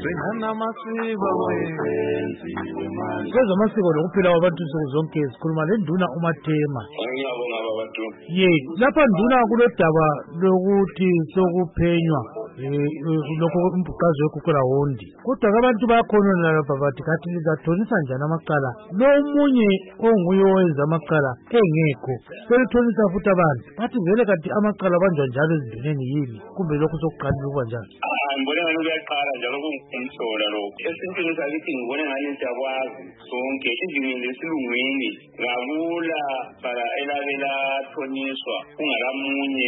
Kwezamasiko lokuphila kwabantu nsuku zonke sikhuluma leNduna uMathema. Ngiyabonga babantu. Lapha Nduna kulodaba lokuthi sokuphenywa lokho umbhuqazi wekhukhula wondi. Kodwa abantu bayakhonona lapha bathi kathi lizathonisa njani amaqala. Lo omunye onguye owenza amaqala engekho. Selithonisa futhi abantu. Bathi vele kanti amaqala banjwa njalo ezinduneni yini? Kumbe lokho sokuqalile ukuba njalo. Ngibona ngani kuyaqala njalo kungumhlola lo. Esintwini sakithi ngibona ngani siyakwazi sonke izingeni lesilungwini ngabula para elabela thoniswa kungalamunye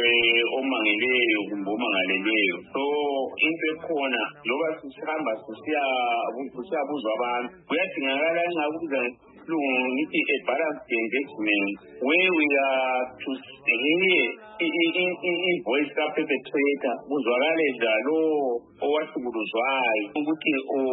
omangeleyo kumbe omangaleleyo. So into ekhona loba sihamba siyabuzwa abantu kuyadingakala ngakuza ngithi a balanced engagement where we are to hear i-voice ka-perpetrator kuzwakale njalo owahlukuluzwayo ukuthi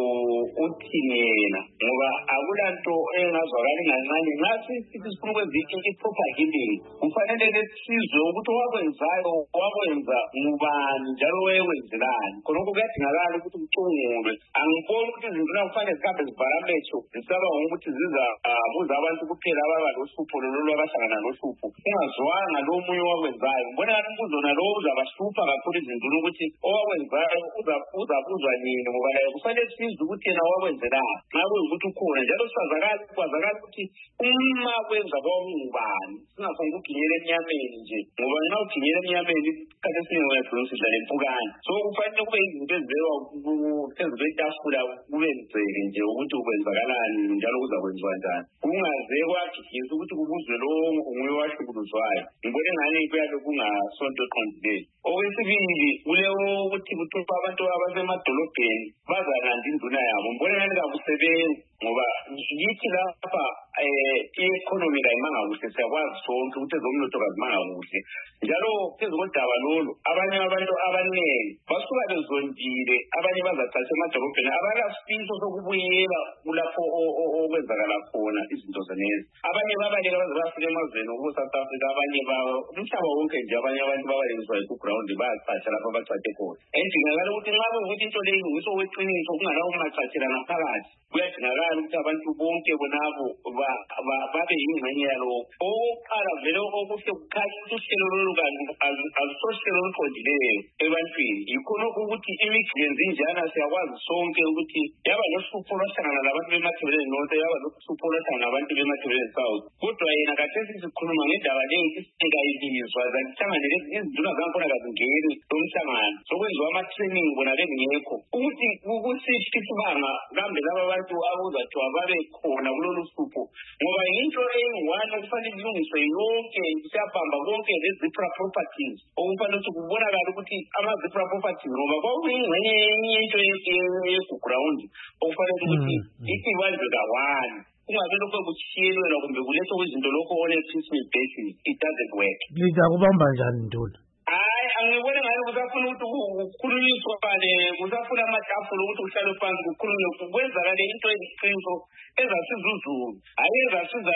uthini yena ngoba akulanto engazwakali ngancane nxa sithi sifuna ukwenza i-proper healing kufanele sizwe ukuthi owakwenzayo wakwenza ngubani njalo wayekwenzelani khonokho kuyadingakala ukuthi kucungulwe. Angiboni ukuthi izinto kufanele zihambe zivarametho zisaba ngokuthi buza abantu kuphela ababa lohlupho lolu abahlangana lohlupho ungazwanga lo munye wakwenzayo. Ngibona ngathi umbuzo nalowo uzabahlupha kakhulu izinto ukuthi owakwenzayo uzabuzwa nini ngoba naye kufanele sizwe ukuthi yena wakwenzelani nxa kuyikuthi ukhona njalo kwazakala ukuthi uma kwenza kwakungubani singafuni ukuginyela emnyameni nje ngoba nxa uginyela emnyameni isikhathi esiningi uyagcina usidlala empukane. So kufanele kube izinto ezibekwa phezu kwetafula kube nzeke nje ukuthi ukwenzakalani njalo kuzakwenziwa njani kungaze kwagigisa ukuthi kubuzwe lowo nguye wahlukuluzwayo. Ngibona ngani kuyabe kungasonto eqondileyo. Okwesibili kulewo ukuthi kuthiwa abantu abasemadolobheni bazalanda induna yabo. Ngibona ngani kakusebenzi ngoba yithi lapha i-economy kayimanga kuhle siyakwazi sonke ukuthi ezomnotho kazimanga kuhle njalo phezu kodaba lolu abanye abantu abaningi basuka bezondile abanye bazathatha emadolobheni abalasifiso sokubuyela kulapho okwenzakala khona izinto zenezi. Abanye babaleka baze bafika emazweni okuSouth Africa abanye umhlaba wonke nje abanye abantu babalekiswa ku-ground bayacatsha lapho abacathe khona. Endingakala ukuthi nxa kuwukuthi into leyo nguso weqiniso kungalawo ungacathelana phakathi kuyadingakala ukuthi abantu bonke bonabo babe yingxenye yalokho. Okokuqala vele okuhle kukhanya ukuthi uhlelo lolu alusohlelo oluqondileyo ebantwini yikhonokho ukuthi imigenzi injana siyakwazi sonke ukuthi yaba lohlupho lwahlangana labantu bemathebeleni north yaba lohlupho lwahlangana labantu bemathebeleni south kodwa yena kathesi sikhuluma ngendaba leyo isingayilizwa zakuthanganele izinduna zakhona kazingeni lomhlangano sokwenziwa ama-training bona bengekho ukuthi sisibanga kambe laba bantu akuzathiwa babe khona kulolu hlupho ngoba yinto eyi-one kufanele ilungiswe yonke siyabhamba konke le-zipra properties okufanele ukuthi kubonakala ukuthi ama-zipra properties ngoba kwakuyingxenye enye into ye-ground okufanele ukuthi ibanjwe kawani kungabe lokho kuchiyelelwa kumbe kulethwa kwizinto lokho on-a-piecemeal basis. It doesn't work. Lizakubamba njani Nduna? Angibona ngani kusafuna ukuthi kukhulunyiswane kusafuna amatafula ukuthi kuhlale phansi kukhulunywe kwenzakale into eziqiniso ezasiza uzulu hayi ezasiza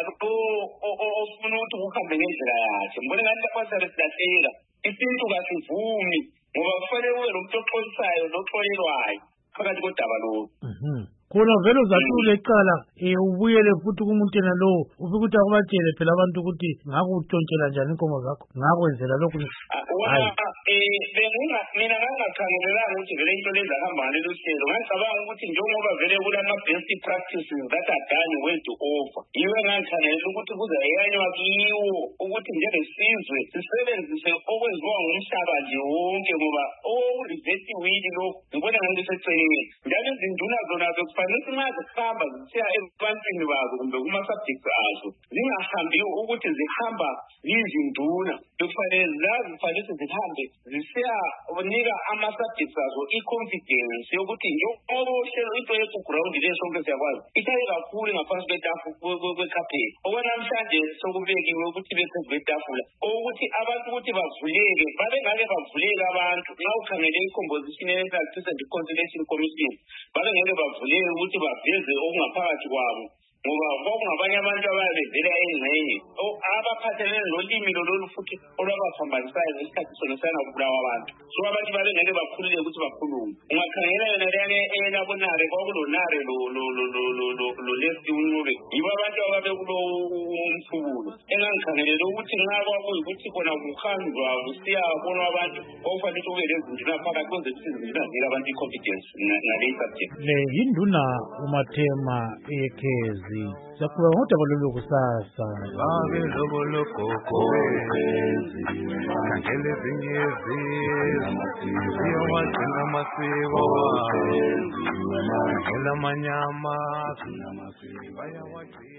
ofuna ukuthi kuhambe ngendlela yakhe. Ngibona ngani lapha siyalahleka isintu kasivumi ngoba kufanele kube lo muntu oxolisayo noxolelwayo phakathi kodaba lolu. Khona vele uzathule icala ubuyele futhi kumuntu yena lowo ufike ukuthi akubatshele phela abantu ukuthi ngakutshontshela njani inkomo zakho ngakwenzela lokhu. Mina ngangakhangelelanga ukuthi vele into lezi ahamba ngalelo hlelo ngacabanga ukuthi njengoba vele kulama-best practices that are done world over yiwe ngangikhangelela ukuthi kuzayanywa kiwo ukuthi njengesizwe sisebenzise okwenziwa ngumhlaba nje wonke ngoba okurivetiwili lokhu ngibona ngani kuseceleni njalo izinduna zona kufanele ukuthi nxa zihamba zisiya ebantwini bazo kumbe kuma-subjects azo zingahambi ukuthi zihamba yizinduna kufanele ukuthi zihambe zisiyanika ama-subjects azo i-confidence yokuthi njengoba uhlelo into yeku-ground leyo sonke siyakwazi ihlale kakhulu ngaphansi kwekhapheti okwanamhlanje sokubekiwe ukuthi bephezu kwetafula ukuthi abantu ukuthi bavuleke babengake bavuleke abantu nxa ukhangele i-composition ye-Truth and Reconciliation Commission babengeke bavuleke ukuthi baveze okungaphakathi kwabo ngoba kwakungabanye abantu ababevela engxenye abaphathelene nolimi lolu futhi olwabaphambanisayo ngesikhathi sona sana kubulawa abantu so abantu babengeke bakhululeke ukuthi bakhulume. Ungakhangela yona leyane abonare kwakulonare lo left uncube yibo abantu ababe kulo umhlubulo engangikhangelele ukuthi nxa kwakuyikuthi kona kuhanjwa kusiyabonwa abantu okufanele kube lezinduna phakathi kwenze ukuthi izinduna zile abantu i-confidence ngaleyi subject. Le yinduna uMathema ekhezi sakuba ngodaba lolu kusasa babe lobolokoko ngele zinyezi ziyowagcina amasiko ngela manyama